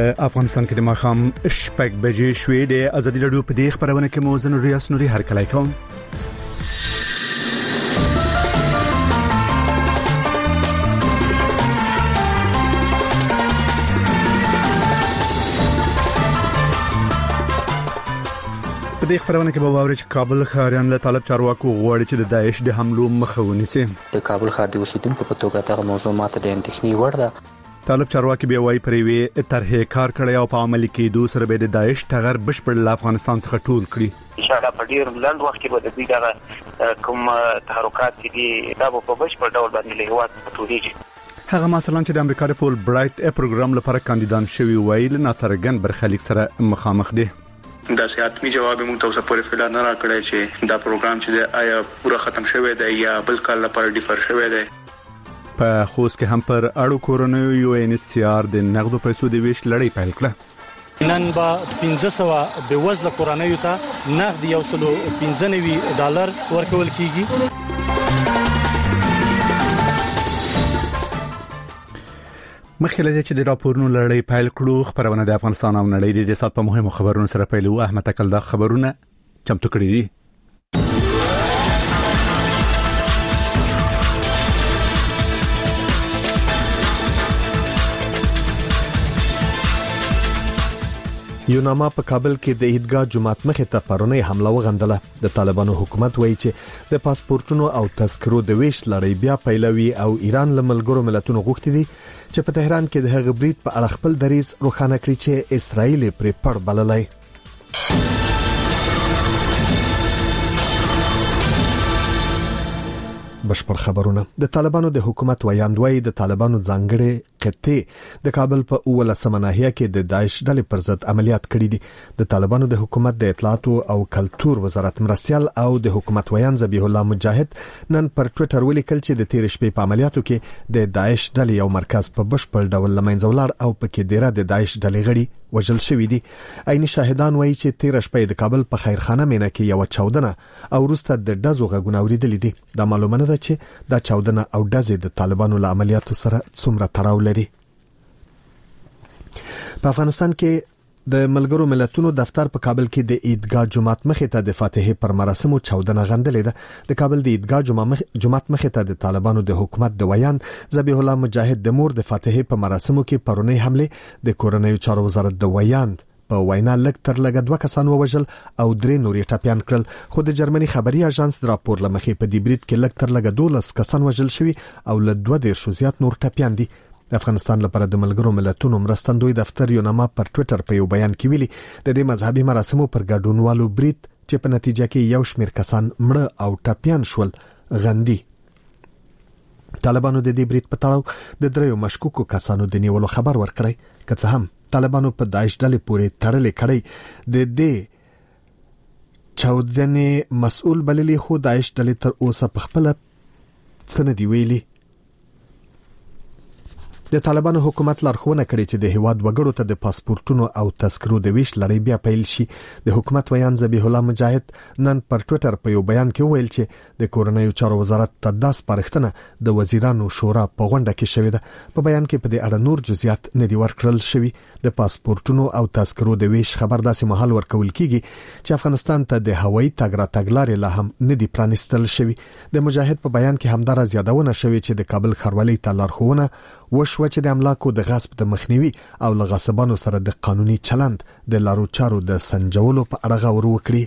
په افغانستان کې د ماښام شپږ بجې شوې د ازادي راډیو په دې خبرونه کې موزن ریاض نوري هرکلی کوم. په دې خبرونه کې به واوري چې کابل ښاریان له طالب چارواکو غواړي چې د داعش د حملو مخه ونیسي. د کابل ښار د اوسیدونکو په توګه دغه موضوع ماته د اندېښنې وړ ده. طالب چارواکي بیا وايي پرې طرحې کار کړی او په عملي کېدو سره به د داعش ټغر بشپړ له افغانستان څخه ټول کړي. ان شاء الله په ډیر لنډ وخت کې به د دې دغه کوم تحرکات دي دا په بشپړ ډول باندې له هیواد ټولېږي. هغه مثلا چې د امریکا د فول برایټ پروګرام لپاره کاندیدان شوی ویل ناڅرګند برخلیک سره مخامخ دي. دا سیاتمی جواب موږ ته اوسه پورې فعلا نه راکړی چې دا پروګرام چې آیا پوره ختم شوی دی یا بل کال لپاره ډیفر شوی دی. په خوست کې هم پر اړو کورونو یو ان سی آر د نغدو پیسو د ویش لړۍ پیل کړه. نن با 1500 به وزله کورونو ته نغد $195 ورکول کیږي. مخکې له دې چې د راپورونو لړۍ پیل کړو خبرونه د افغانستان او نړۍ د سات په مهمو خبرونو سره پیلو. احمد اکل دا خبرونه چمتو کړی دي. یوناما په کابل کې د عیدګاه جمعات مخې ته پرونی حمله وغندله. د طالبانو حکومت وایي چې د پاسپورتونو او تذکرو د ویش لړۍ بیا پیلوي او ایران له ملګرو ملتونو غوښتي دي چې په تهران کې د هغه برید په اړه خپل دریځ روښانه کړي چې اسرائیل پرې پړ بللای. بشپړ خبرونه. د طالبانو د حکومت ویاندوی د طالبانو ځانګړي قطې د کابل په 18 ناحیه کې د داعش ډلې پر ضد عملیات کړي دي. د طالبانو د حکومت د اطلاعات او کلتور وزارت مرستيال او د حکومت ویان ذبیح الله مجاهد نن پر ټوئیټر ولیکل چې د تیر شپې په عملیاتو کې د داعش ډلې یو مرکز په بشپړ ډول لمنځه ولاړ او پکې ډیره د داعش ډلې غړي وجل شوی دي. عیني شاهدان وایي چې تیر شپې د کابل په خیرخانه مینه کې یو چاودنه او وروسته د ډزو غږونه اوریدل دي. دا معلومه ده چې دا چاودنه او ډزې د طالبانو له عملیاتو سره څومره تړاو لري. په افغانستان کې د ملګرو ملتونو دفتر په کابل کې د عیدګاه جمعات مخې ته د فاتحې پر مراسمو چاودنه غندلې ده. د کابل د عیدګاه جمعات مخې ته د طالبانو د حکومت د ویان ذبیح الله مجاهد د مور د فاتحې په مراسمو کې پرونی حمله د کورنیو چارو وزارت د ویان په وینا لږ تر لږه 2 کسان ووژل او 3 نورې ټاپیان کړل. خو د جرمني خبري اژانس د راپور لمخې په دې برید کې لږ تر لږه 12 کسان وژل شوي او له 2 زیات نور ټاپیان دي. د افغانستان لپاره د ملګرو ملتونو مرستندوی دفتر یوناما پر ټوئیټر په یو بیان کې ویلي د دې مذهبي مراسمو پر ګډونوالو برید چې په نتیجه کې یو شمېر کسان مړه او ټاپیان شول غندي. طالبانو د دې برید په تړاو د 3 مشکوکو کسانو د نیولو خبر ورکړی. که څه هم طالبانو په داعش ډلې پورې تړلې کړي د دې چاودنې مسؤل بللي خو داعش ډلې تر اوسه په خپل څه دی ویلي. د طالبانو حکومت لارښوونه کړې چې د هیواد وګړو ته د پاسپورتونو او تذکرو د ویش لړۍ بیا پیل شي. د حکومت ویان ذبیح الله مجاهد نن پر ټوئیټر په یو بیان کې ویل چې د کورنیو چارو وزارت ته د سپارښتنه د وزیرانو شورا په غونډه کې شوې ده. په بیان کې په دې اړه نور جزئیات نه دي ورکړل شوي. د پاسپورتونو او تذکرو د ویش خبر داسې مهال ورکول کیږي چې افغانستان ته د هوایي تګ راتګ لارې لا هم نه دي پرانیستل شوي. د مجاهد په بیان کې همدارا زیادونه شوي چې د کابل ښاروالۍ ته لارښوونه وشو چې د املاکو د غصب د مخنیوي او له غصبانو سره د قانوني چلند د لارو چارو د سنجولو په اړه غور وکړي.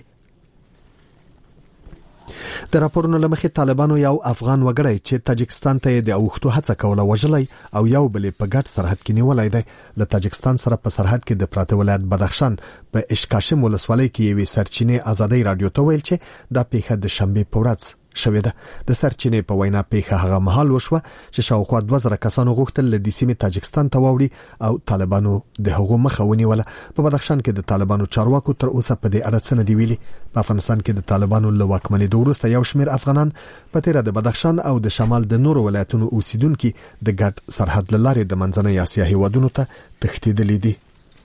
د راپورونو لمخې طالبانو یو افغان وګړی چې تاجکستان ته د اوښتو هڅه کوله وژلای او یو بل په ګډ سرحد کې نیولای دی. له تاجکستان سره په سرحد کې د پراته ولایت بدخشان په اشکاشم ولسوالۍ کې یوې سرچینې ازادي رادیو ته ویل چې دا پیښه د شنبه په ورځ شوې ده. د سرچینې په وینا پیښه هغه مهال وشوه چې شاوخوا 2000 کسانو غوښتل له دې سیمې تاجکستان ته ووړي او طالبانو د هغو مخه ونیوله. په بدخشان کې د طالبانو چارواکو تر اوسه په دې اړه څه نه دی ویلي. په افغانستان کې د طالبانو له واکمنۍ وروسته یو شمېر افغانان په تیره د بدخشان او د شمال د نورو ولایتونو اوسیدونکو د ګډ سرحد لارې د منځنۍ اسیا هیوادونو ته تښتیدلي دي.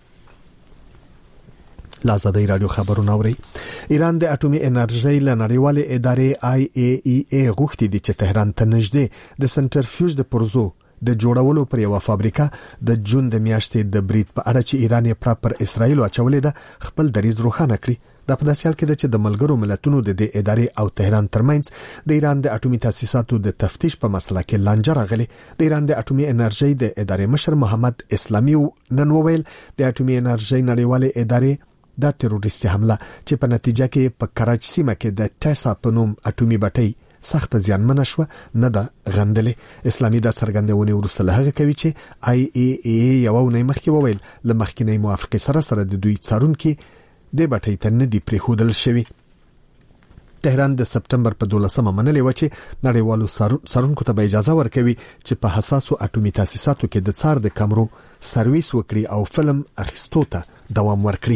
لازادی رادیو خبرونه اوري. ایران د اټومي انرژي لنړیوالې ادارې IAEA غوښتي دي چې تهران ته نږدې د سنټرفیوژ د پروژو د جوړولو پر یو فابریکه د جون د میاشتې د برید په اړه چې ایران یې پر اسرائیل اچولې ده خپل دریځ روښانه کړی. د پداسې حال کې چې د ملګرو ملتونو د دې ادارې او تهران ترمنځ د ایران د اټومي تاسیساتو د تفتیش په مسله کې لانجه راغلي. د ایران د اټومي انرژي د ادارې مشر محمد اسلامي نن وویل د اټومي انرژي نړیوالې ادارې د تروریستي حمله چې په نتیجه کې په کراچي سیمه کې د ټیسا په نوم اټومي بټۍ سخت زیانمن شو نه ده غندلې. اسلامي د څرګندونې ورسره هغه کوي چې آی ای ای یو نه مخکې وویل لمخکینی موافقه سره د دوی څارونکو د بټۍ ته نه دی پریښودل شوی. تهران د سپټمبر په 12مه منلې و چې نړیوالو څارونکو ته اجازه ورکوي چې په حساسو اټومي تاسیساتو کې د څار د کمرو سرویس وکړي او فلم اخیستو ته دوام ورکړي.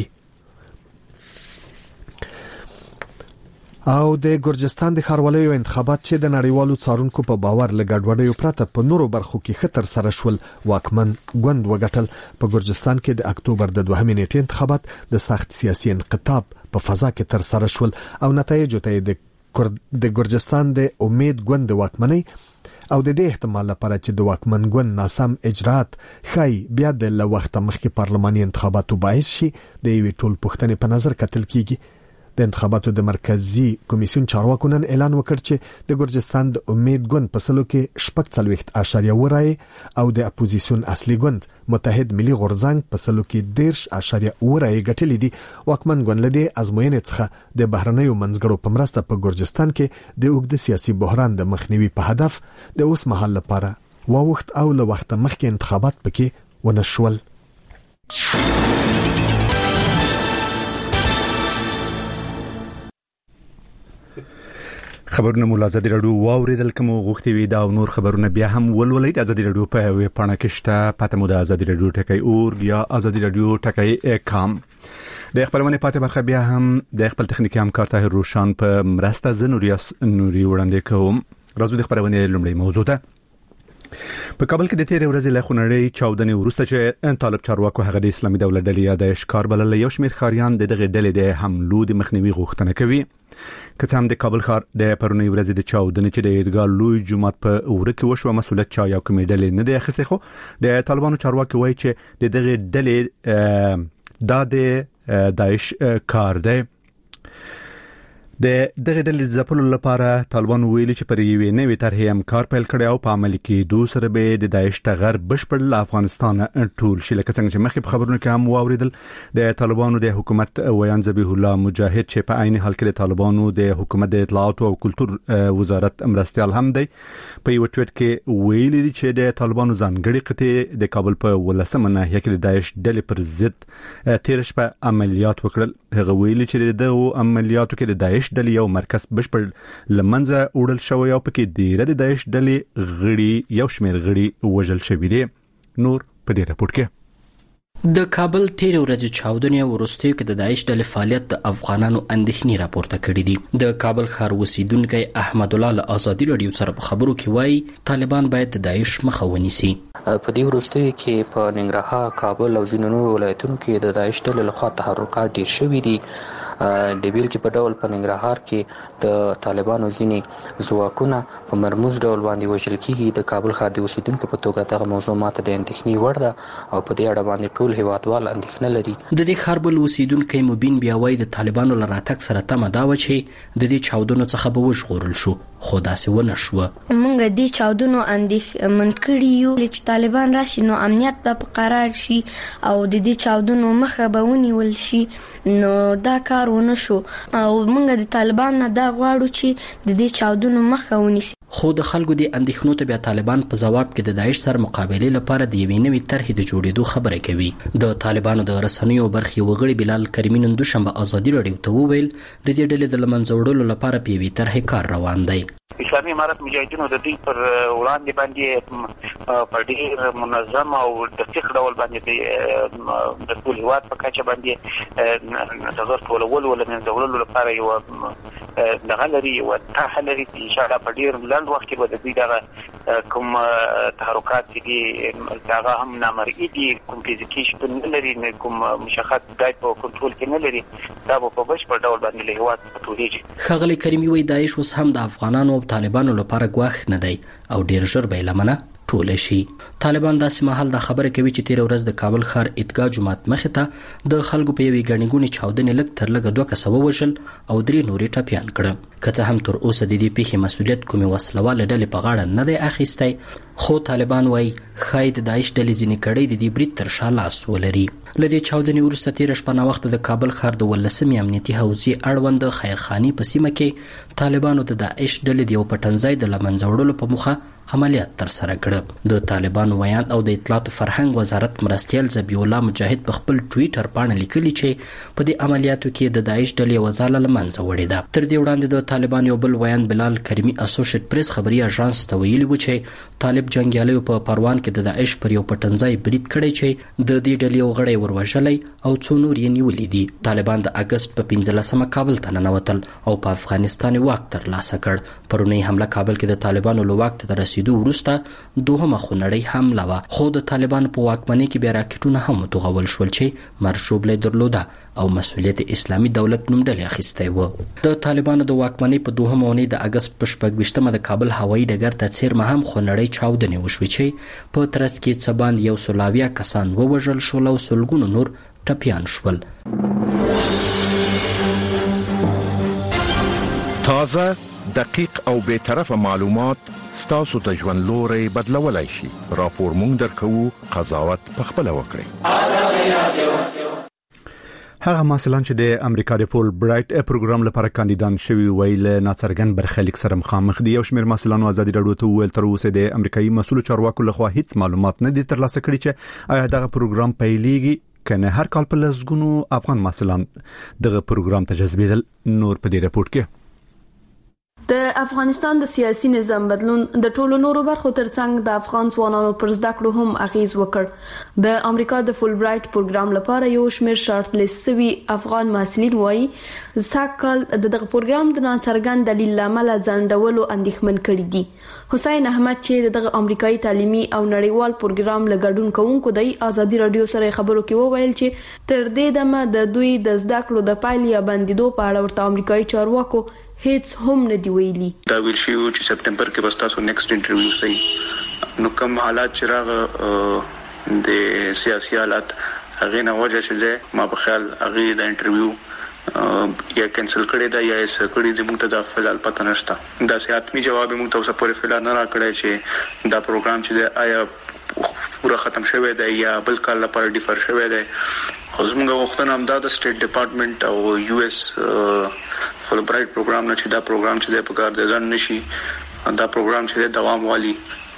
او د ګرجستان د ښاروالۍ انتخابات چې د نړیوالو څارونکو په باور لګډوډیو پرته په نورو برخو کې خطر سره شول واکمن ګوند وګټل. په ګرجستان کې د اکتوبر د 2 نیټې انتخابات د سخت سیاسي انقلاب په فضا کې تر سره شول او نتایج ته د ګرجستان د امید ګوند واکمنۍ او د دې احتمال لپاره چې د واکمن ګوند ناسم اجرات خای بیا د وخت مخکې پارلماني انتخاباتو باعث شي د یوې ټول پښتنې په نظر کتل کیږي. د انتخاباتو د مرکزی کمیسیون چارواکو نن اعلان وکړ چې د ګرجستان د امید ګوند په سلو کې 40.8 رای او د اپوزیسیون اصلي ګوند متحد ملي غورځنګ په سلو کې 10.8 رای ګټلې دي. واکمن ګوند لدی ازموینې څخه د بهرنیو منځګړو په مرسته په ګرجستان کې د اوږد سیاسي بحران د مخنیوي په هدف د اوس مهال لپاره وخت او له وخت مخکې انتخابات پکې ونشول. خبرونه مولا ازادي رادیو واوریدل کوم غوښتي وي دا نور خبرونه بیا هم ولولئ د ازادي رادیو په ویب پاڼه کې شته پته مو د ازادي رادیو ټکی اور یا ازادي رادیو ټکی کام. د خبرونه پاتې برخه بیا هم د خپل تخنیکی همکار طاهر روشان په مرسته نوري وړاندې کوم. راځو د خبرونه لومړی موضوع ته. په کابل کې د تیر ورځې له خونړۍ چاودنې وروسته چې طالب چارواکو هغه د اسلامي دولت ډلې یا د اشکار بلل یو شمېر خاریان د دغه ډلې د حملو د مخنیوي غوښتنه کوي. که څه هم د کابل ښار د پرونی ورځې د چاودنې چې د عیدګاه لوی جومات په اوره کې وشو مسؤلیت چا یو کومې ډلې نه دی اخیستی، خو د طالبانو چارواکي وایي چې د دغه ډلې د داعش کار دی. د دغه ډلې ځپلو لپاره طالبانو ویلي چې پر یوې نوې طرحې هم کار پیل کړی او په عملي کېدو سره به د داعش ټغر بشپړ له افغانستان ټول شي. لکه څنګه چې مخکې په خبرونو کې هم واوریدل د طالبانو د حکومت ویان ذبیح الله مجاهد چې په عین حال کې د طالبانو د حکومت د اطلاعات او کلتور وزارت مرستيال هم دی، په یو ټویټ کې ویلي چې د طالبانو ځانګړي قطعه د کابل په 18مه ناحیه کې د داعش ډلې پر ضد تیر شپه عملیات وکړل. هغه ویلي چې د عملیاتو کې د داعش ډلې یو مرکز بشپړ لمنځه وړل شوی او پکې د داعش ډلې غړي یو شمېر غړي وژل شوي دي. نور په دې راپور کې د کابل تیر ورځې چاودنې ورستیو کې د داعش ډلې فعالیت د افغانانو اندېښنې راپورته کړې دي. د کابل ښار اوسیدونکي احمد الله له ازادي رادیو سره په خبرو کې وایي طالبان باید د داعش مخه ونیسي. په دې ورستیو کې په ننګرهار، کابل او ځینو نورو ولایتونو کې د داعش ډلې لخوا تحرکات ډېر شوي دي. د بیلګې په ډول په ننګرهار کې د طالبانو ځینې ځواکونه په مرموز ډول باندې وژل کېږي. د کابل ښار د اوسیدونکو په توګه دغه موضوع ماته د اندېښنې وړ ده او په دې اړه باندې ټول هیوادوال اندېښنه لري. د دې ښار بل اوسیدونکی مبین بیا وایي د طالبانو له راتګ سره تمه دا وه چې د دې چاودنو څخه به وژغورل شو، خو داسې ونه شوه. موږ د چاودنو اندېښمن کړي یو چې طالبان راشي نو امنیت به قرار شي او د دې چاودنو مخه به ونیول شي، نو دا کار ونه شو او موږ د طالبان نه دا غواړو چې د دې چاودنو مخه ونیسي. خو د خلکو د اندېښنو ته بیا طالبان په جواب کې د داعش سره مقابله لپاره د یوې نوې طرحې د جوړېدو خبره کوي. د طالبانو د رسنیو برخې وګړي بلال کریمي نن دوشنبه ازادي رادیو ته وویل د دې ډلې د لمنځه وړلو لپاره په یوې طرحې کار روان دی. اسلامي امارت مجاهدینو د دې پر وړاندې باندې په ډېر منظم او دقیق ډول باندې د ټول هیواد په کچه باندې نظر ټولول ول منځولو لپاره یو دغه لري او ته لري چې ان شاء الله په ډېر لږ وخت کې به د دې دغه کوم تحرکات دي هغه هم نامرئي دي، کوم فزیکي شتون نه لري، کوم مشخص ځای په کنټرول کې نه لري، دا به په بشپړ ډول باندې له هیواد ټولېږي. ښاغلی کریمي وایي داعش اوس هم د افغانانو او طالبانو لپاره ګواښ نه دی او ډېر ژر به یې لمنه ټول شي. طالبان داسې مهال دا خبره کوي چې تیر ورځ د کابل ښار عیدګاه جماعت مخې ته د خلکو په یوې ګڼې ګوڼې چاودنې لږ تر لږه 2 کسه ووژل او 3 نورې ټپیان کړه. که څه هم تر اوسه د دې پیښې مسؤلیت کومې وسلواله ډلې په غاړه نه دی اخیستی، خو طالبان وایي ښايي د داعش ډلې ځینې کړۍ د دې برید تر شا لاس ولري. له دې چاودنې وروسته تېره شپه ناوخته د کابل ښار د 18مې امنیتي حوزې اړوند خیرخانې په سیمه کې طالبانو د داعش ډلې د یو پټنځای د له منځه وړلو په موخه عملیات ترسره کړه. د طالبانو ویان او د اطلاعات فرهنګ وزارت مرستیال ذبیح الله مجاهد په خپل ټویټر باندې لیکلي چې په دې عملیاتو کې د داعش ډلې وزاله له منځه وړې ده. تر دې وړاندې د طالبان یو بل ویان بلال کریمی اسوسییټ پریس خبري اژانس ته ویلي و چې طالب جنگیالیو په پروان کې د داعش پر یو پټنځای برید کړی چې د دې ډلې یو غړی وروژلی او څو نور یې نیولي دي. طالبان د اگست په 15مه کابل ته ننوتل او په افغانستان واک ترلاسه کړ. پرونی حمله کابل کې د طالبانو له واک ته رسیدو وروسته دوهمه خونړۍ حمله وه، خو د طالبانو په واکمنۍ کې بیا راکټونه هم وتوغول شول چې مرشوبله درلوده او مسؤلیت اسلامي دولت نوم ډلې اخیستی و. د طالبانو د واکمنۍ په 2مه اونۍ د اگست په 26مه د کابل هوایي ډګر ته څیرمه هم خونړۍ چاودنې وشوې چې په ترڅ کې څه باندې 120 کسان ووژل شول او سلګونو نور ټپیان شول. تازه، دقیق او بی‌طرفه معلومات ستاسو د ژوند لوري بدلولای شي. راپور مونږ درکوو، قضاوت پخپله وکړئ. هغه مسلمان چې د امریکا د فول برایټ پروګرام لپاره کاندیدان شوی ویل ناڅرګند برخلیک سره مخامخ دي. یو شمېر مسلمانانو ازادي راډیو ته ویل تر اوسه د امریکایي مسؤل چارواکو لخوا هیڅ معلومات نه دي ترلاسه کړي چې آیا دغه پروګرام پیلېږي کنه. هر کال په لسګونو افغان مسلمان دغه پروګرام ته جذبېدل. نور په دې راپورټ کې د افغانستان د سیاسي نظام بدلون د ټولو نورو برخو ترڅنګ د افغان ځوانانو پر زده کړو هم اغیز وکړ. د امریکا د فول برایټ پروګرام لپاره یو شمېر شارټ لیست شوي افغان محصلین وایي ساکل دغه پروګرام د ناڅرګند دلیل لامل ځنډولو اندېښمن کړي دي. حسین احمد چې دغه امریکایي تعلیمي او نړیوال پروګرام لګډون کوونکو د ازادي رادیو سره خبرو کې وویل چې تر دې دمه د دوی د زده کړو د پایلې یا بندیدو په اړه ورته امریکایي چارواکو هیڅ هم نه دی ویلي. دا ویل شي چې سپټمبر کې بس تاسو نیکسټ انټرویو سي. نو کوم حالات چې راغ د سیاسي حالات هغه نه وجه چې ما په خیال هغه د انټرویو یا کینسل کړی دا یا یې کړی د موږ ته د فلال پته نشته. دا سیاتمي جواب موږ ته اوسه پورې فلال نه راکړی چې دا پروګرام چې آیا پورا ختم شوی دی یا بل کال لپاره ډیفر شوی دی. خو زموږ وختونه هم دا د سټیټ ډپارټمنټ او یو اس فول برایټ پروګرام نه چې دا پروګرام چې د پکار د ځان نشي دا پروګرام چې د دوام والی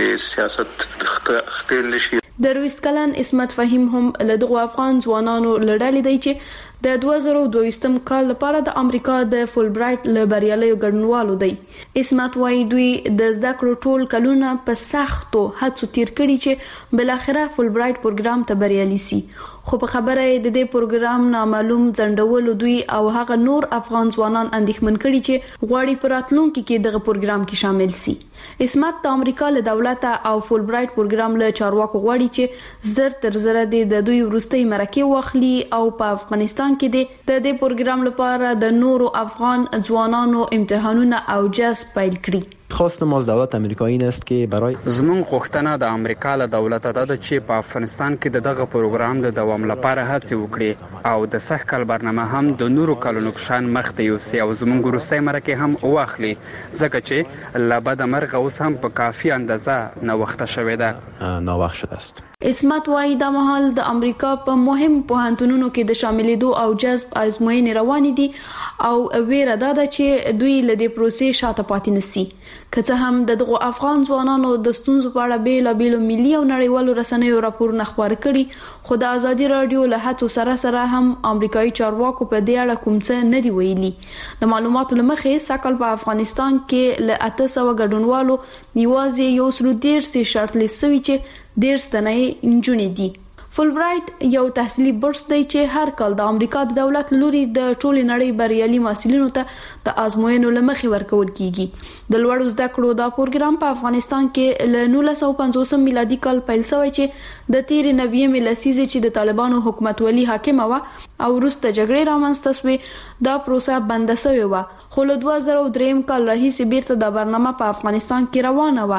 سیاست خپل نشي. د 20 کلن اسمت فهیم هم له دغه افغان ځوانانو لړلې دی چې د 2022م کال لپاره د امریکا د فول برایټ له بریالیو ګډونوالو دی. اسمت وايي دوی د زده کړو ټول کلونه په سختو هڅو تیر کړي چې بل اخره فول برایټ پروګرام ته بریالي سي. خو په خبره د دې پروګرام نامعلوم ځنډولو دوی او هغه نور افغان ځوانان اندېښمن کړي چې غواړي په راتلونکي کې دغه پروګرام کې شامل سي. اسمت د امریکا له دولت او فول برایټ پروګرام له چارواکو غواړي چې زر تر زر د دوی وروستي مرکه واخلي او په افغانستان کې د دې پروګرام لپاره د نورو افغان ځوانانو امتحانونه او جذب پیل کړي. خواست ما از دولت امریکایی این است که برای زمون غوښتنه د امریکا له دولت ده چې په افغانستان کې دغه پروګرام د دوام لپاره هڅه وکړي او د سخت کال برنامه هم د نورو کلونو شان مخ ته یوسي او زمون ګروستای مرکه هم واخلي ځکه چې لبد مرغ اوس هم په کافي اندازه نو وخت شوه ده نو وخت شده است. اسمت وايي د مهال د امریکا په مهم پوهنتونونو کې د شاملېدو او جذب آزموینې روان دي او ویره ده چې دوی له دې پروسې شاته پاتې نشي. که څه هم دغه افغان ځوانانو د ستونزو په اړه بیل ملي او نړیوالو رسنیو راپورونه خبرې کړي، خو د ازادي رادیو له هڅو سره هم امریکایي چارواکو په دې اړه کوم څه نه دی ویلي. د معلوماتو لمخې ساکل په افغانستان کې له 800 ګډونوالو نیوازې یو سلو 13 شرط لیسوي چې 13 تنه انجونې دي. فول برایټ یو تحصیلي بورس دی چې هر کال د امریکا د دولت لوري د ټولې نړۍ بریالي محصلینو ته د آزموینو لمخې ورکول کیږي. د لوړو زده کړو دا پروګرام په افغانستان کې له 1950 میلادي کال پیل شوی چې د 93 لسیزې چې د طالبانو حکومت ولی حاکم و او وروسته جګړې رامنځته شوې دا پروسه بند شوې و. خو له 2003 کال راهیسې بیرته د برنامه په افغانستان کې روانه و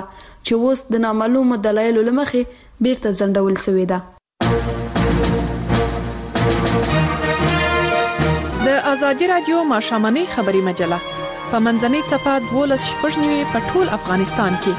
چې اوس د نامعلومو دلایلو لمخې بیرته ځنډول شوې ده. د ازادي رادیو ماشامنۍ خبري مجله په منځنۍ صفحه 12 په ټول افغانستان کې.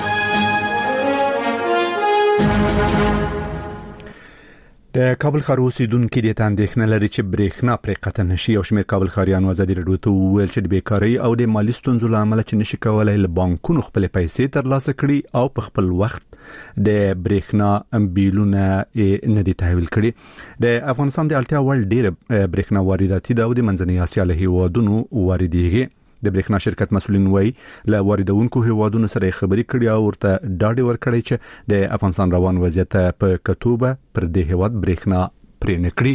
د کابل ښار اوسیدونکو د اندېښنه لري چې برېښنا پرې قطع نشي. او شمېر کابل ښاریانو ازادي رادیو ته وویل چې د بیکارۍ او د مالي ستونزو له امله چې نشي کولای له بانکونو خپل پیسې ترلاسه کړي او په خپل وخت د برېښنا بیلونه نه دي تحویل کړي. د افغانستان د اړتیا وړ ډېر برېښنا وارداتي ده او د منځنۍ اسیا له هیوادونو واردېږي. د برېښنا شرکت مسؤلین وایي له واردونکو هیوادونو سره خبرې کړي او ورته ډاډ ورکړي چې د افغانستان روان وضعیت په کتوبه پر دې هیواد برېښنا پرې نه کړي.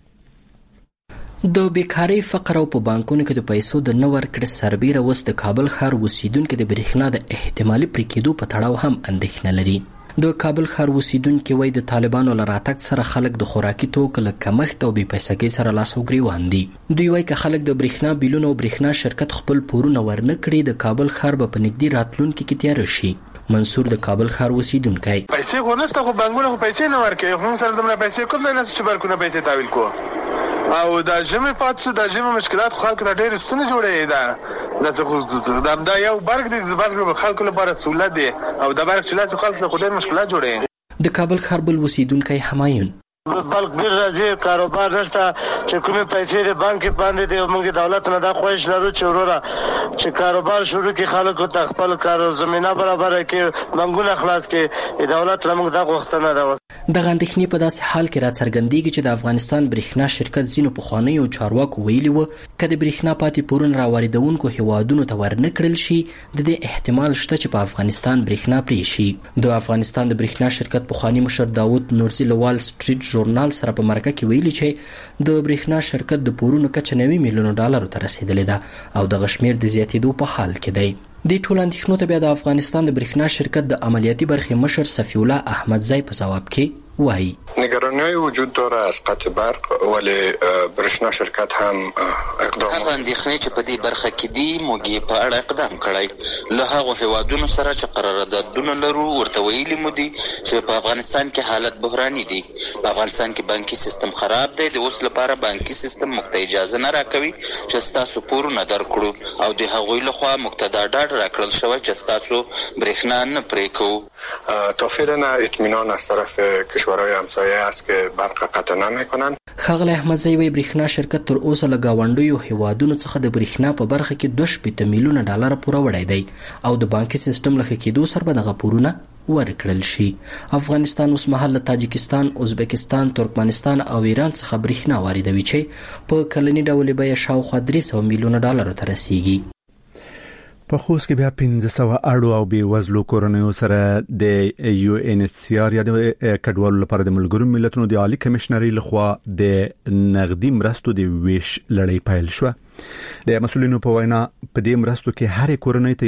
د بیکاری فقر او په بانکونو کې د پیسو د نو ورکړې سربېره اوس د کابل ښار اوسیدونکو د برېښنا د احتمالي پرې کېدو په تړاو هم اندېښنه لري. د کابل ښار اوسیدونکو وایي د طالبانو له راتګ سره خلک د خوراکي توکو له کمښت او بې پیسګۍ سره لاس او ګریوان دي. دوی وایي که خلک د برېښنا بیلونه او برېښنا شرکت خپل پورونه ورنه کړي د کابل ښار به په نږدې راتلونکي کې تیار شي. منصور د کابل ښار اوسیدونکی پیسې خو نشته، خو بانکونه خو پیسې نه ورکوي. خو سره دومره پیسې کوم ځای نه چې بانکونه پیسې تحویل کوو او د ژمي پاتې د ژمي مشکلات خلکو ته ډېر ستونزې جوړوي. دا یو برګ دی، برګ خلکو لپاره سہولت دی او د برګ چلاسو خلکو ته ډېر مشکلات جوړوي. د کابل ښار بل اوسیدونکی همایون بلک ډیر راځي کاروبار نشته چې کومې پیسې د بانک باندې دی. موږ دولت نه دا خواهش لرو چې وروره چې کاروبار شروع کړي، خلکو ته خپل کار زمينه برابر کړي، بانکونه خلاص کړي. دولت موږ دا غوښتنه ده. د غندښنې په داسې حال کې راڅرګندېږي چې د افغانستان برېښنا شرکت ځینو پخوانیو چارواکو ویلي وو که د برېښنا پاتې پورونه راواردونکو هیوادونو ته ورنه کړل شي د دې احتمال شته چې په افغانستان برېښنا پرې شي. د افغانستان د برېښنا شرکت پخوانی مشر داود نورزي له وال سټریټ ژورنال سره په مرکه کې ویلي چې د برېښنا شرکت د پورونو کچه 90 میلیون ډالر ته رسیدلې ده او د غشمیر د زیاتېدو په حال کې دی. د ټول اندېښنو ته بیا د افغانستان د برېښنا شرکت د عملیاتي برخې مشر صفی الله احمدزی په جواب کې وایي نگرانی وجود داره از قطع برق، ولی برېښنا شرکت هم اقدام هغه اندېښنې چې په دې برخه کې دي موږ په اړه اقدام کړی. له هغو هیوادونو سره چې قراردادونه لرو ورته ویلي مو دي چې په افغانستان کې حالت بحراني دی. په افغانستان کې بانکي سیستم خراب دی. د اوس لپاره بانکي سیستم موږ ته اجازه نه راکوي چې ستاسو پورونه درکړو او د هغوی لخوا موږ ته دا ډاډ راکړل شوی چې ستاسو برېښنا نه پرې کوو. تا فعلا اطمینان از طرف کشورهای همسایه است که برق قطع نمی‌کنند. ښاغلی احمدزی وایي برېښنا شرکت تر اوسه له ګاونډیو هیوادونو څخه د برېښنا په برخه کې 2 میلیونه ډالر پوره وړی دی او د بانکي سیستم له ښه کېدو سره به دغه پورونه ورکړل شي. افغانستان اوس مهال له تاجکستان، ازبکستان، ترکمنستان او ایران څخه برېښنا واردوي چې په کلني ډول بیه شاوخوا 300 میلیونه ډالر ته رسیږي. په خوست کې بیا 1500 اړو او بې وزلو کورنیو سره د یو ان ایچ سی آر یا د کډوالو لپاره د ملګرو ملتونو د عالی کمشنري لخوا د نغدي مرستو د ویش لړۍ پیل شو. د مسؤلینو په وینا په دې مرستو کې هر کورنۍ ته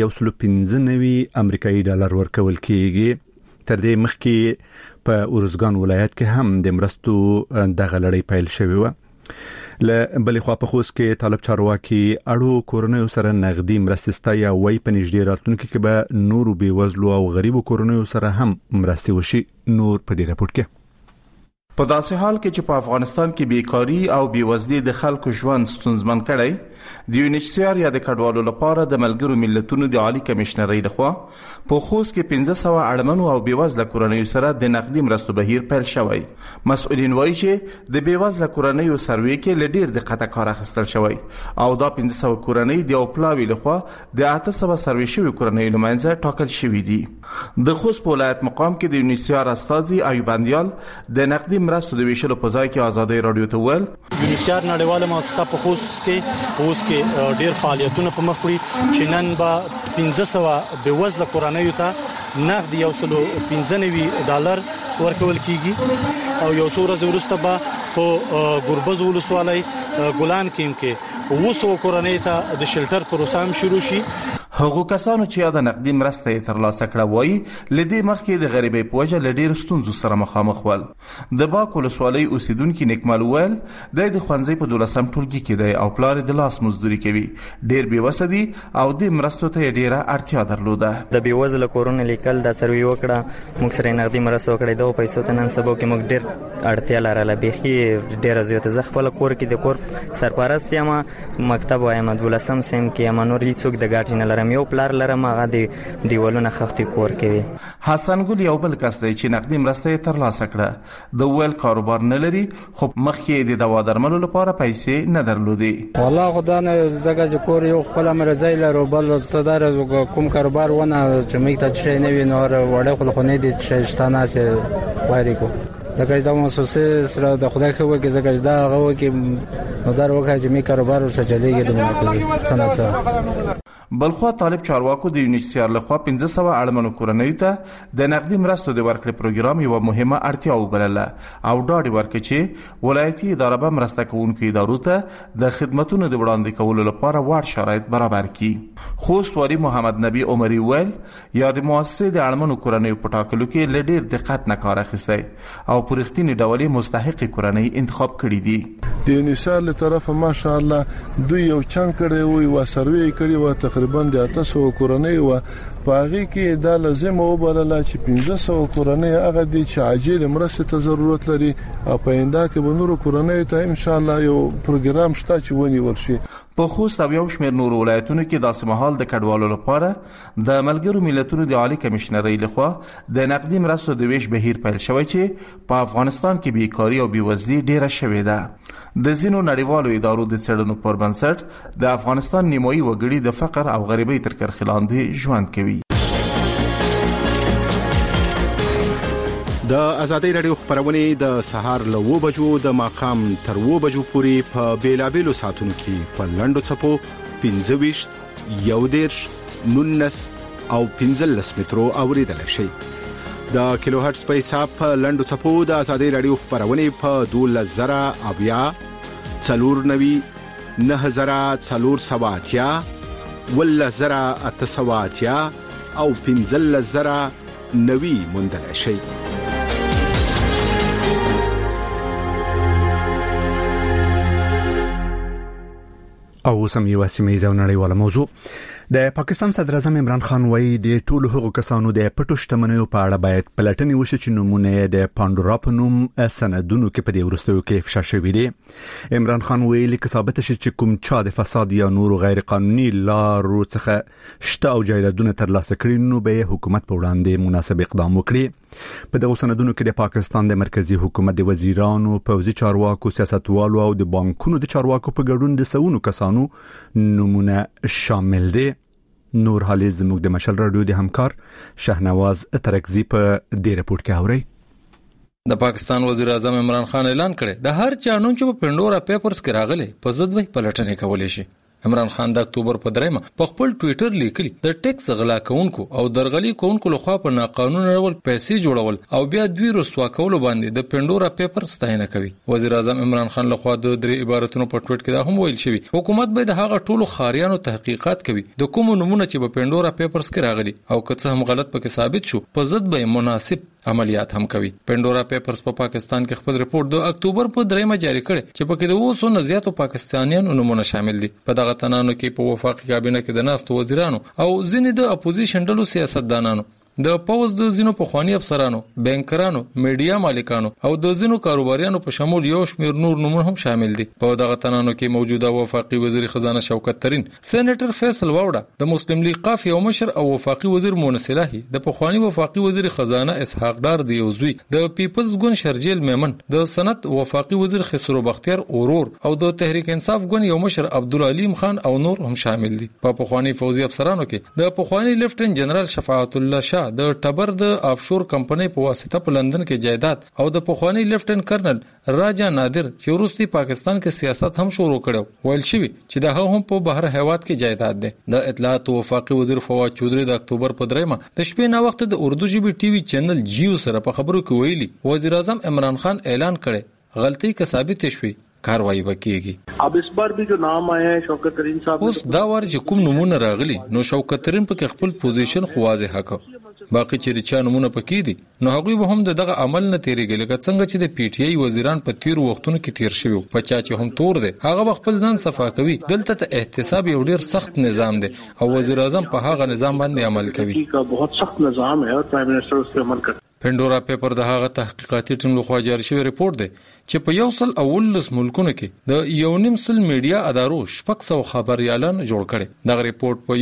195 امریکایي ډالر ورکول کیږي. تر دې مخکې په اورزګان ولایت کې هم د مرستو دغه لړۍ پیل شوې و. له بلې خوا په خوست کې طالب چارواکي اړو کورنیو سره نغدي مرستې ستایي وای په نږدې راتلونکي کې به نورو بې وزلو او غریبو کورنیو سره هم مرستې وشي. نور په دې راپور کې په داسې حال کې چې په افغانستان کې بیکاری او بیوزلي د خلکو ژوند ستونزمن کړي، د یو ان ایچ سی آر یا د کډوالو لپاره د ملګرو ملتونو د عالی کمشنرۍ لخوا په خوست کې 1500 اړمنو او بیوزله کورنیو سره د نقدي مرستو بهیر پیل شوی. مسؤلین وایي چې د بیوزله کورنیو سروې کې لډیر دقت کار اخیستل شوی او دا 1500 کورنۍ د اوپلاوی لخوا د 800 سروې شوی کورنیو لمنځه ټاکل شوی دي. د خوست ولایت مقام کې د یو ان ایچ سی آر استاذي ایوب اندیال د نقدي مرستو د ویشلو په ځای کې ازادي رادیو ته ویل یو ان ایچ سی آر نړیواله مؤسسه په خوست کې ډیر فعالیتونه په مخ وړي چې نن به 1500 بې وزله کورنیو ته نقد 195 ډالر ورکول کیږي او یو څو ورځې وروسته به په ګوربز ولسوالۍ ګلان کې 200 کورنۍ ته د شلټر پروسه هم شروع شي. هغو کسانو چې د نقدي مرسته یې ترلاسه کړه وایي لدې مخکې د غریبۍ په وجه له ډېرو ستونزو سره مخامخ ول. د باک ولسوالۍ اوسیدونکي نیکمل ویل د ښوونځي په 12م ټولګي کې دی او پلار د لاس مزدوري کوي. ډېر بېوسه دي او د مرستو ته ډېره اړتیا درلوده. د بېوزلو کورونو لیکل دا سروي وکړه، موږ سره نقدي مرسته وکړې. دغو پیسو ته نن سبا کې موږ ډېر اړتیا لرله، بیخي ډېره زیاته. زه خپله کور کې د کور سرپرست یم، مکتب وایم، 12م سیم کې یم، نور هېڅوک د ګاټې نه لرم. یو پلار لرم، هغه د دیوالونه خښتې کور کوي. حسن ګل یو بل کس دی چې نقدي مرسته یې ترلاسه کړه. د ویل کاروبار نه لري، خو مخکې د دوا درملو لپاره پیسې نه درلودې. والله خدا نه زګه چې کور یو خپل مرزای لرو، بل صدر کوم کاروبار ونه چې موږ ته شي نه وي، نور وړه خو نه دي چې شتانه چې وایي کو دغه د مؤسسه سره د خدای خو کې زګه دا هغه کې نو در وکړي چې می کاروبار ورسره چلیږي د مرکزي صنعت. بلخوا طالب چارواکو د یونیسیار لخوا 1500 اړمنو کورنیو ته د نقدي مرستو د ورکړې پروګرام یو مهمه اړتیا وبلله او ډاډ ورکړي چې ولایتي اداره به مرسته کوونکو ادارو ته د خدماتو د وړاندې کولو لپاره وړ شرایط برابر کړي. خوست والي محمد نبی عمري ویل یا د مؤسسې د اړمنو کورنیو په ټاکلو کې له ډېر دقت نه کار اخیستی او په رښتینې ډول مستحق کورنۍ انتخاب کړي دي. د یونیسیار له طرفه ماشاءالله دوی یو چن کړي وي او سروي کړي و تقریبا د 800 کورنۍ و پاغي کې دا لازم وبلله چې 1500 کورنۍ هغه دي چې عاجل مرسته ته ضرورت لري او په انده کې به نور کورنۍ ته ان شاء الله یو پروګرام شته چې ونیول شي. په خوست او یو شمېر نور ولایتونو کې داسې مهال د کډوالو لپاره د ملګرو ملتونو د عالی کمشنرۍ لخوا د نقدي مرستو د ویش بهیر پیل شوی چې په افغانستان کې بیکاری او بیوزلي ډیره شوې ده. د ځینو نړیوالو ادارو د څېړنو پر بنسټ د افغانستان نیمایي وګړي د فقر او غریبۍ تر کرښې لاندې ژوند کوي. د ازادي رادیو خبرونه د سهار له 9 بجو د ماقام تر 9 بجو پورې په بیلابېلو ساعتونو کې په لندو چپو 15 11 19 او 15 مترو اوریدل شي. د کیلو هرتز په حساب په لندو چپو د ازادي رادیو خبرونه په 12000 اویا 490 9470 ولزرا اتصواتیا او 15000 نوي مندل شي. او سم یو سیمه ځو نړیواله موضوع د پاکستان صدر اعظم عمران خان وایي د ټولو هغو کسانو د پټو شتمنیو په اړه باید پلټنې وشي چې نمونه د پاندورا په نوم سندونو کې په دې وروستیو کې افشا شوي دي. عمران خان ویلي که ثابت شي چې کوم چا د فساد یا نور غیر قانوني لارو څخه شته او جایدادونه ترلاسه کړي نو به حکومت په وړاندې مناسب اقدام وکړي. په دغه سندونو کې د پاکستان د مرکزی حکومت د وزیرانو، پوځي چارواکو، سیاستوالو او د بانکونو د چارواکو په ګډون د سونو کسانو نمونه شامل دي. نور حالی زموږ د مشل رادیو د همکار شهنواز ترکزی په دې رپورت کې اوري. د پاکستان وزیر اعظم عمران خان اعلان کړی د هر چا نوم چې په پندورا پیپرز کې راغلي په ضد به پلټنې کولې شي. عمران خان د اکتوبر په 3 په خپل ټوئیټر لیکلي د ټیکس غلا کونکو او درغلي کونکو لخوا په ناقانونه ډول پیسې جوړول او بیا دوی رسوا کول باندې د پندورا پیپر ستاینه کوي. وزیر اعظم عمران خان لخوا د درې عبارتونو په ټویټ کې دا هم ویل شوی حکومت به د هغه ټولو خاریانو تحقیقات کوي د کوم نمونه چې په پندورا پیپرز کې راغلي او که څه هم غلط پکې ثابت شو په ضد به مناسب عملیات هم کوي. پندورا پیپرز په پاکستان کې خپل رپورت د اکتوبر په 3 جاری کړي چې پکې د 200 نه زیاتو پاکستانیانو نمونه شامل دي. په دغه تنانو کې په وفاقي کابینه کې د ناستو وزیرانو او ځینې د اپوزیشن ډلو سیاستدانانو، د پوز د زینو پخوانی افسرانو، بانکرانو، میډیا مالکانو او د زینو کاروباریانو په شمول یو شمېر نور نمونه هم شامل دي. په دغه تنانو کې موجوده وفاقي وزیر خزانه شوکت ترين، سېنیټر فیصل واوډا، د مسلم لیگ قافیه او مشر او وفاقي وزیر مونس الهی، د پخوانی وفاقي وزیر خزانه اسحاق ډار دی یوزوی، د پیپلز ګوند شرجیل میمن، د صنعت وفاقي وزیر خسرو بختیار اورور او د تحریک انصاف ګوند یو مشر عبدالعلیم خان او نور هم شامل دي. په پخوانی فوزي افسرانو کې د پخوانی لیفټننټ جنرال شفاعت الله شاه د ټبر د آفشور کمپنۍ په واسطه په لندن کې جایداد او د پخوانی لیفټننټ کرنل راجا نادر چې وروستي پاکستان کې سیاست هم شروع کړو ویل شوی چې دا هم په بهر هیواد کې جایداد ده. د اطلاعات وفاقي وزیر فواد چودري د اکتوبر په 3 د شپې نا وخت د اردو ژبې ټي وي چینل جیو سره په خبرو کې ویلي وزیر اعظم عمران خان اعلان کړي غلطي که ثابت شوي کاروایی وکړي. अब इस बार भी जो नाम आए हैं शौकत तरीन साहब, اوس دا وار چې کوم نمونه راغلي نو شوکت ترین په خپل پوزیشن خو واضح کړ. باقي چې رچا نمونه پکې دي نو هغه به هم دغه عمل نه تیریږي لکه څنګه چې د پی ټی آی وزیران په تیر وختونو کې تیر شوی په چا چې هم تور دي هغه خپل ځان صفا کوي. دلته ته احتساب یو ډیر سخت نظام دی او وزیر اعظم په هغه نظام باندې عمل کوي. का बहुत सख्त निजाम है और प्राइम मिनिस्टर उस पर अमल करता है. پندورا پیپر د هغه تحقیقاتي ټیم لخوا جاری شوی ریپورت دی چې په 119 ملکونو کې د 1.5 میډیا ادارو 600 خبريالان جوړ کړي. دا ریپورت په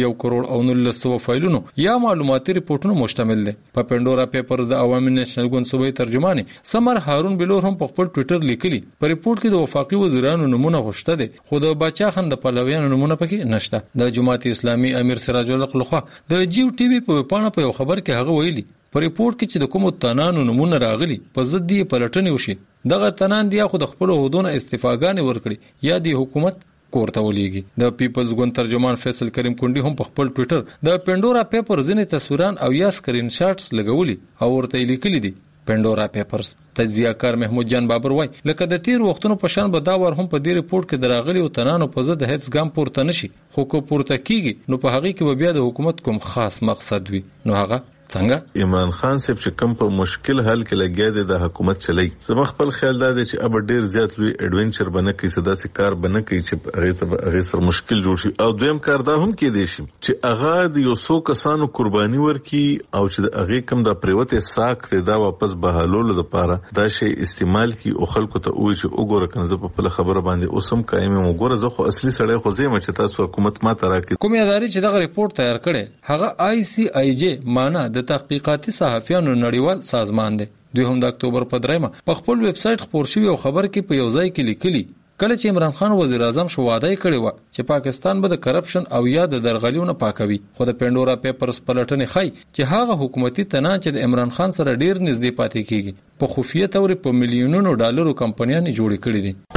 1.19 فایلونو یا معلوماتي ریپورتونو مشتمل دی. په پندورا پیپرز د عوامي نېشنل ګوند صوبې ترجماني سمر هارون بلور هم په خپل ټوئیټر لیکلي په ریپورت کې د وفاقي وزیرانو نمونه غوښته دي خو د بچا خان د پلویانو نمونه پکې نشته. د جماعت اسلامي امیر سراج الحق لخوا د جیو ټي وي په پاڼه په خبر کې هغه ویلي په ریپورت کې چې د کوم تنانو نمونه راغلي په ضد دی پلټنې وشي دغه تنان دی خو د خپل هودونه استفاګانې ورکړي یا د حکومت کوړه ولېږي. د پیپلز ګوند ترجمان فیصل کریم کونډي هم په خپل ټوئیټر د پندورا پیپر ځینې تصویران او یا سکرین شاټس لګولي او ورته لیکلي دي پندورا پیپرز. تجزیه‌کار محمود جان بابر وای لکه د تیر وختونو په شان به دا ور هم په دې ریپورت کې دراغلي او تنانو په ضد هیڅ ګام پورته نشي خو کو پورته کیږي نو په هغه کې بیا د حکومت کوم خاص مقصد وي نو هغه څنګه عمران خان صاحب چې کم په مشکل حل کې لګیا دی د حکومت چلی زما خپل خیال دا دی چې اب ډیر زیات لوی ایڈونچر بنه کوي صدا سي کار بنه کوي چې هغه سره مشکل جوړ شي او دویم کار دا هم کې دی چې هغه د یو څو کسانو قرباني ورکي او چې هغه کم د پریوت ساک ته دا واپس بهالولو لپاره دا شی استعمال کی او خلکو ته وایي چې وګوره کنه په خپل خبره باندې اوسم قائم وګوره زه خو اصلي سړی خو زه چې تاسو حکومت ما تراکې کوم ادارې چې دغه ریپورت تیار کړي هغه آی سی آی جی معنا د تحقیقاتي صحافیانو نړیوال سازمان دی. دوی هم د اکتوبر په 3 په خپل ویب سټ خبر شوی او خبر کې په یو ځای کې لیکلي کله چې عمران خان وزیر اعظم شو وعده کړی و چې پاکستان به د کرپشن او یا د درغلیونو پاکوي خو د پندورا پیپرز پلټنې خای چې هغه حکومتي تنان چې د عمران خان سره ډیر نږدې پاتې کیږي په خفیه تور په میلیونونو ډالرو کمپنیانې جوړې کړې دي.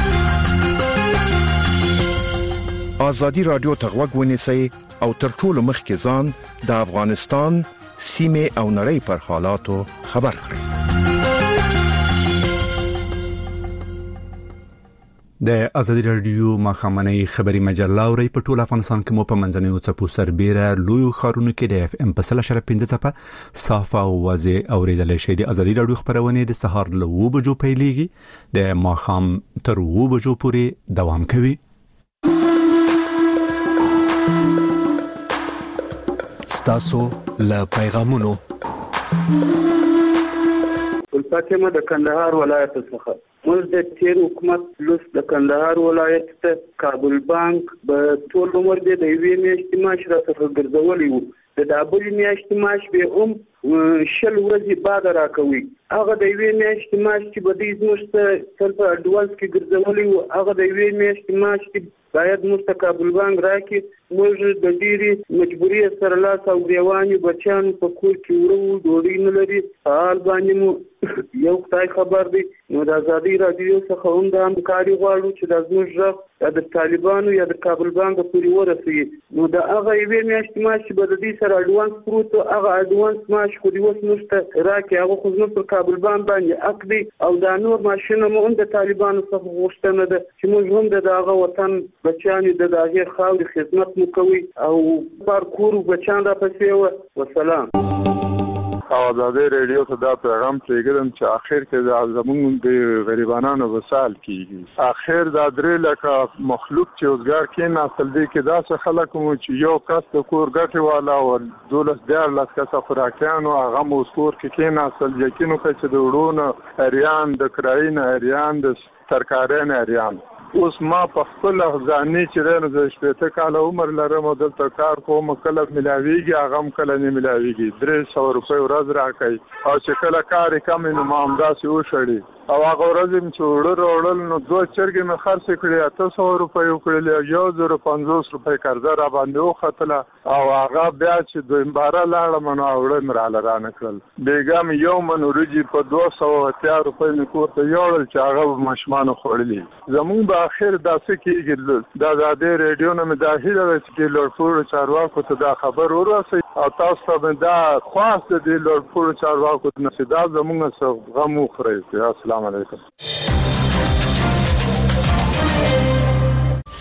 ازادي رادیو تغوږ ونیسئ او تر ټولو مخکې ځان د افغانستان سیمه او نړۍ پر حالاتو خبر کړئ. د ازادي رادیو مخامنۍ خبري مجله اوري په ټول افغانستان کې مو په منځنوي چپو سربېره لوی خارونو کې د اف ام په 3.15 چپه صافه او واضح اوریدل شي. د ازادي رادیو خبرونه د سهار له 2 بجو پیلېږي د ماخام تر 2 بجو پورې دوام کوي. تاسو له پیغامونو فاطمه د کندهار ولایت څخه موږ د تیر حکومت لوس د کندهار ولایت ته کابل بانک به ټول عمر د یوې میاشتې معاش راڅخه ګرځولي وو د دابل میاشتې معاش به شل ورځې بعد راکوي هغه د یوې میاشتې معاش چې به دې زموږ ته تل په اډوانس کې ګرځولي وو هغه د یوې میاشتې معاش کې باید مستقبل بانک راکې موږ د ډېری مجبوری سره لاس او دیوانی بچان په کور کې ورو ډوډۍ نه لري حال باندې مو یو خدای خبر دی نو د ازادي رادیو څخه هم د همکاري غواړو چې د زموږ غږ د طالبانو یا د کابل بانک پورې ورسوي نو د هغه یوې میاشتې معاش چې به د دې سره اډوانس پروت هغه اډوانس معاش خو دې اوس موږ ته راکړي هغه خو زموږ پر کابل بانک باندې حق دی او دا نور معاشونه مو هم د طالبانو څخه غوښتنه ده چې موږ هم د هغه وطن بچیانو د هغې خاورې خدمت مو کوي او پارکور بچان را پسې وسلام. ازادي رادیو ته دا پیغام پرېږدم چې اخر کې زموږ د غریبانو وسال کیږي اخر دا درې لکه مخلوق چې اوسګار کې ناسل دی کې دا څه خلک مو چې یو کس د کور ګټي والا او 12 کس افراکیان او هغه مو کور کې ناسل یقینو چې د وړونو اریان د کراین اریان د ترکارین اریان اوس ما په خپل ځاني چې رانه د 18 کال عمر لرم او دلته کار کوم کله ملاويږي هغه کله نه ملاويږي 300 روپۍ ورځ راکړي او چې کله کار کم نو ما همداسې وشړي او هغه ورځ چې وړل نو دوه چرګې مې خرڅ کړې 800 روپۍ وکړلې 1050 روپۍ قرضه را باندې وختله او هغه بیا چې دویم بار لاړم نو وړل مراله رانه کړل بیګم یو من ورجی په 280 روپۍ مې کوته یوړل چې هغه مشمانو خورلې زمون اخر داسې کېږي د ازادي رادیو نه مداهله چې لوړپوړو چارواکو ته دا خبر ورسوي او تاسو ته دا خاص د لوړپوړو چارواکو نه چې دا زموږ څخه غمو خوري. السلام علیکم.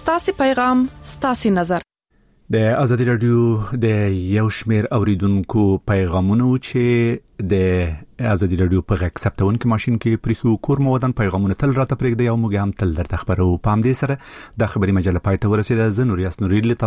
ستاسو پیغام ستاسو نظر د ازادي رادیو د یو شمیر اوریدونکو پیغامونه چې د ازادي رادیو په غږ ثبتونکو ماشين کې پریخو کور مودن پیغامونه تل راته پرېږدي او موږ هم تل درته خبرو پام دې سره د خبري مجله پای ته ورسېده. زه نور یاس نوري